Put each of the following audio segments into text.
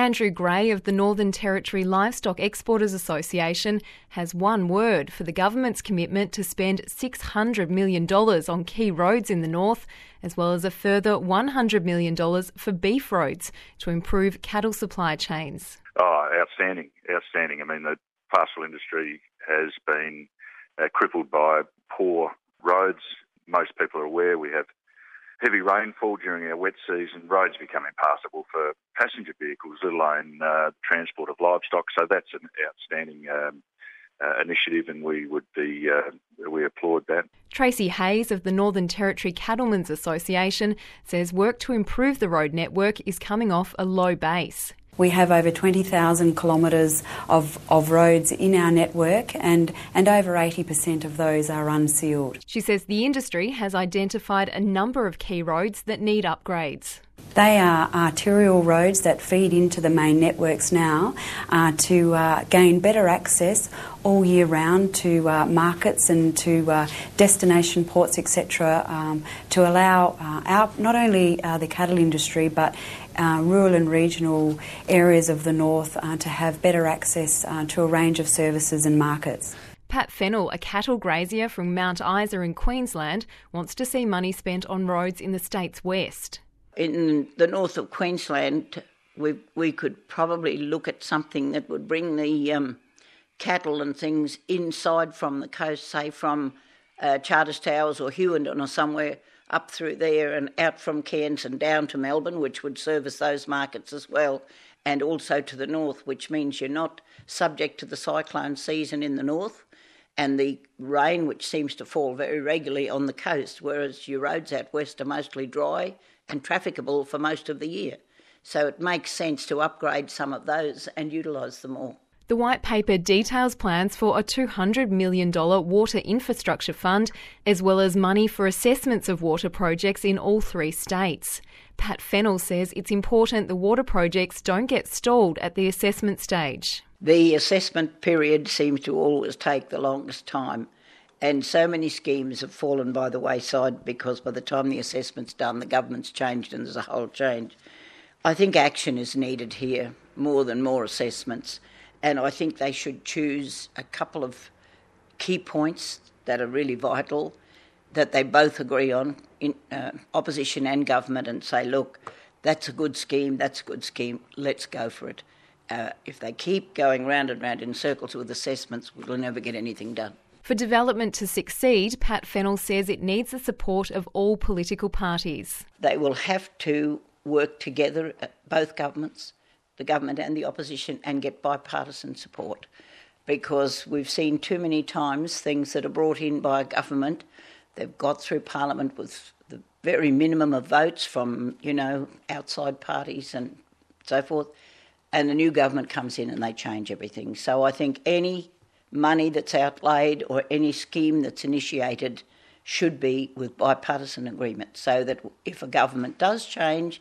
Andrew Gray of the Northern Territory Livestock Exporters Association has one word for the government's commitment to spend $600 million on key roads in the north, as well as a further $100 million for beef roads to improve cattle supply chains. Oh, outstanding. I mean, the pastoral industry has been crippled by poor roads. Most people are aware we have heavy rainfall during our wet season, roads become impassable for passenger vehicles, let alone transport of livestock. So that's an outstanding initiative, and we applaud that. Tracy Hayes of the Northern Territory Cattlemen's Association says work to improve the road network is coming off a low base. We have over 20,000 kilometres of roads in our network and over 80% of those are unsealed. She says the industry has identified a number of key roads that need upgrades. They are arterial roads that feed into the main networks now to gain better access all year round to markets and to destination ports, etc., to allow not only the cattle industry but rural and regional areas of the north to have better access to a range of services and markets. Pat Fennell, a cattle grazier from Mount Isa in Queensland, wants to see money spent on roads in the state's west. In the north of Queensland, we could probably look at something that would bring the cattle and things inside from the coast, say from Charters Towers or Hewenden or somewhere up through there and out from Cairns and down to Melbourne, which would service those markets as well, and also to the north, which means you're not subject to the cyclone season in the north and the rain, which seems to fall very regularly on the coast, whereas your roads out west are mostly dry and trafficable for most of the year. So it makes sense to upgrade some of those and utilise them all. The White Paper details plans for a $200 million water infrastructure fund, as well as money for assessments of water projects in all three states. Pat Fennell says it's important the water projects don't get stalled at the assessment stage. The assessment period seems to always take the longest time, and so many schemes have fallen by the wayside because by the time the assessment's done, the government's changed and there's a whole change. I think action is needed here, more than more assessments. And I think they should choose a couple of key points that are really vital, that they both agree on, in opposition and government, and say, look, that's a good scheme, let's go for it. If they keep going round and round in circles with assessments, we'll never get anything done. For development to succeed, Pat Fennell says it needs the support of all political parties. They will have to work together, both governments, the government and the opposition, and get bipartisan support, because we've seen too many times things that are brought in by a government, they've got through Parliament with the very minimum of votes from, outside parties and so forth, and the new government comes in and they change everything. So I think any money that's outlaid or any scheme that's initiated should be with bipartisan agreement, so that if a government does change,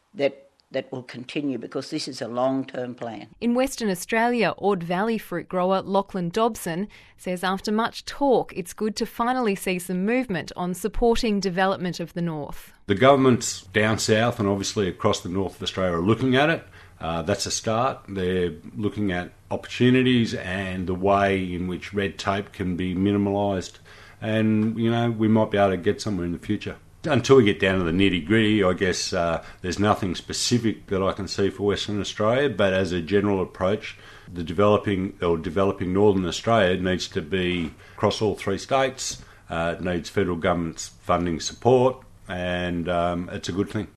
that will continue, because this is a long-term plan. In Western Australia, Ord Valley fruit grower Lachlan Dobson says after much talk, it's good to finally see some movement on supporting development of the north. The governments down south and obviously across the north of Australia are looking at it. That's a start. They're looking at opportunities and the way in which red tape can be minimalised. And, we might be able to get somewhere in the future. Until we get down to the nitty-gritty, I guess there's nothing specific that I can see for Western Australia, but as a general approach, the developing Northern Australia needs to be across all three states. It needs federal government's funding support, and it's a good thing.